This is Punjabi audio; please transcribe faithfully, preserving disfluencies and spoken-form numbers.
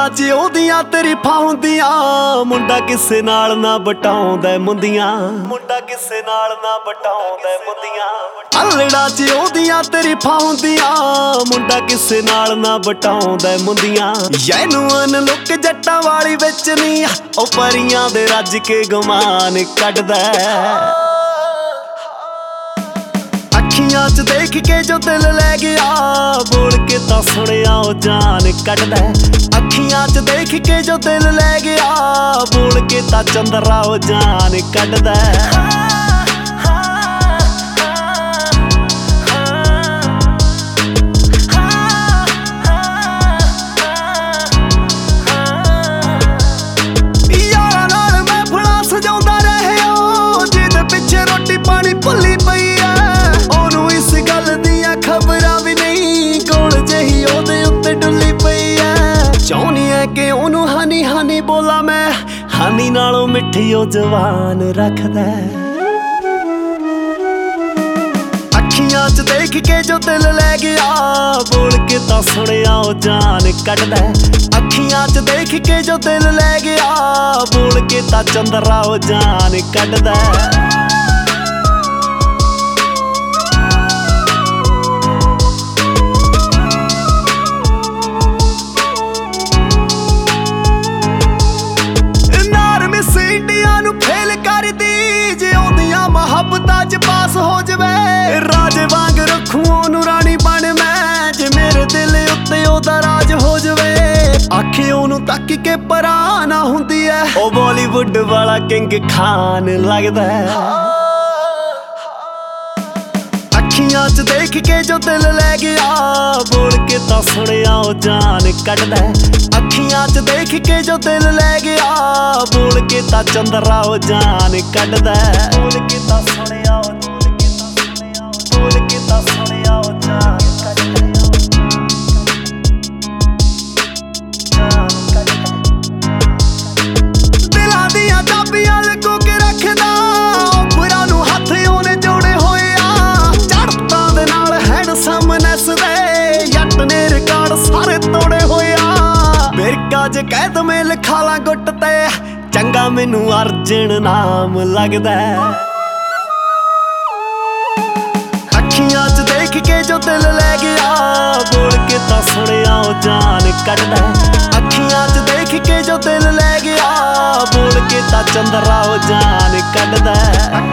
ਅਲੜਾ ਚ ਉਹਦੀਆਂ ਤਰੀਫਾਂ ਹੁੰਦੀਆਂ, ਮੁੰਡਾ ਕਿਸੇ ਨਾਲ ਨਾ ਬਟਾਉਂਦਾ ਮੁੰਦੀਆਂ, ਮੁੰਡਾ ਕਿਸੇ ਨਾਲ ਨਾ ਬਟਾਉਂਦਾ ਮੁੰਦੀਆਂ। ਅਲੜਾ ਚ ਉਹਦੀਆਂ ਤਰੀਫਾਂ ਹੁੰਦੀਆਂ, ਮੁੰਡਾ ਕਿਸੇ ਨਾਲ ਨਾ ਬਟਾਉਂਦਾ ਮੁੰਦੀਆਂ। ਜੈਨੂਅਨ ਲੁੱਕ ਜੱਟਾਂ ਵਾਲੀ ਵਿੱਚ ਨਹੀਂ, ਉਹ ਪਰੀਆਂ ਦੇ ਰੱਜ ਕੇ ਗੁਮਾਨ ਕੱਢਦਾ। ਅੱਖੀਆਂ ਚ ਦੇਖ ਕੇ ਜੋ ਦਿਲ ਲੈ ਗਿਆ, ਬੋਲ ਕੇ ਤਾਂ ਸੁਣਿਆ ਉਹ ਜਾਨ ਕੱਢਦਾ। ਅੱਖੀਆਂ ਚ ਦੇਖ ਕੇ ਜੋ ਦਿਲ ਲੈ ਗਿਆ, ਬੋਲ ਕੇ ਤਾਂ ਚੰਦਰਾ ਉਹ ਜਾਨ ਕੱਢਦਾ। ਯਾਰਾਂ ਨਾਲ ਮਹਿਫਲਾਂ ਸਜਾਉਂਦਾ ਰਹਿਆ, ਜਿਹਦੇ ਪਿੱਛੇ ਰੋਟੀ ਪਾਣੀ ਭੁੱਲੀ ਪਈ ਐ। ਉਹਨੂੰ ਇਸ ਗੱਲ ਦੀਆਂ ਖਬਰਾਂ ਵੀ ਨਹੀਂ, ਕੋਲ ਜਿਹੀ ਉਹਦੇ ਉੱਤੇ ਡੁੱਲੀ ਪਈ ਐ। ਚਾਹੁੰਦੀ ਐ ਕਿ ਉਹਨੂੰ ਹਾਨੀ ਹਾਨੀ ਬੋਲਾਂ ਮੈਂ, ਹਾਨੀ ਨਾਲੋਂ ਮਿੱਠੀ ਉਹ ਜਵਾਨ ਰੱਖਦਾ। ਅੱਖੀਆਂ ਚ ਦੇਖ ਕੇ ਜੋ ਦਿਲ ਲੈ ਗਿਆ, ਬੋਲ ਕੇ ਤਾਂ ਸੁਣਿਆ ਉਹ ਜਾਨ ਕੱਢਦਾ। ਅੱਖੀਆਂ ਚ ਦੇਖ ਕੇ ਜੋ ਦਿਲ ਲੈ ਗਿਆ, ਬੋਲ ਕੇ ਤਾਂ ਚੰਦਰਾ ਉਹ ਜਾਨ ਕੱਢਦਾ। ਇੰਡੀਆ ਨੂੰ ਫੇਲ ਕਰਦੀ, ਜੇ ਉਹਦੀਆਂ ਮੁਹੱਬਤਾਂ ਚ ਪਾਸ ਹੋ ਜਵੇ। ਰਾਜੇ ਵਾਂਗ ਰੱਖੂ ਉਹਨੂੰ ਰਾਣੀ ਬਣ ਮੈਂ, ਜੇ ਮੇਰੇ ਦਿਲ ਉੱਤੇ ਉਹਦਾ ਰਾਜ ਹੋ ਜਵੇ। ਆਖੇ ਉਹਨੂੰ ਤੱਕ ਕੇ ਪਰਾਂ ਨਾ ਹੁੰਦੀ ਐ, ਉਹ ਬਾਲੀਵੁੱਡ ਵਾਲਾ ਕਿੰਗ ਖਾਨ ਲੱਗਦਾ। ਅੱਖੀਆਂ ਚ ਦੇਖ ਕੇ ਜੋ ਦਿਲ ਲੈ ਗਿਆ, ਬੋਲ ਕੇ ਤਾਂ ਸੁਣਿਆ ਉਹ ਜਾਨ ਕੱਢਦਾ। ਅੱਖੀਆਂ ਚ ਦੇਖ ਕੇ ਜੋ ਦਿਲ ਲੈ ਗਿਆ, ਬੋਲ ਕੇ ਤਾਂ ਚੰਦਰਾ ਉਹ ਜਾਨ ਕੱਢਦਾ। ਬੋਲ ਕੇ ਤਾਂ ਸੁਣਿਆ ਉਹ, ਬੋਲ ਕੇ ਤਾਂ ਸੁਣਿਆ ਉਹ ਜਾਨ ਕੱਢਦਾ। ਦਿਲਾਂ ਦੀਆਂ ਚਾਬੀਆਂ ਲੁਕੋ ਕੇ ਰੱਖਦਾ, ਉਪਰਾਂ ਨੂੰ ਹੱਥ ਉਹਨੇ ਜੋੜੇ ਹੋਏ ਆ। ਚੜ੍ਹਤਾਂ ਦੇ ਨਾਲ ਹੈਂਡਸਮ ਨੱਸਦੇ, ਜੱਟ ਨੇ ਰਿਕਾਰਡ ਸਾਰੇ ਤੋੜੇ ਹੋਏ ਆ। ਬਿਰਕਾ ਚ ਕਹਿ ਦਵੇਂ ਲਿਖਾ ਲਾਂ ਗੁੱਟ ਤੇ, ਚੰਗਾ ਮੈਨੂੰ ਅਰਜਨ ਨਾਮ ਲੱਗਦਾ। ਅੱਖੀਆਂ ਚ ਦੇਖ ਕੇ ਜੋ ਦਿਲ ਲੈ ਗਿਆ, ਬੋਲ ਕੇ ਤਾਂ ਸੁਣਿਆ ਉਹ ਜਾਨ ਕੱਢਦਾ। ਅੱਖੀਆਂ ਚ ਦੇਖ ਕੇ ਜੋ ਦਿਲ ਲੈ ਗਿਆ, ਬੋਲ ਕੇ ਤਾਂ ਚੰਦਰਾ ਉਹ ਜਾਨ ਕੱਢਦਾ।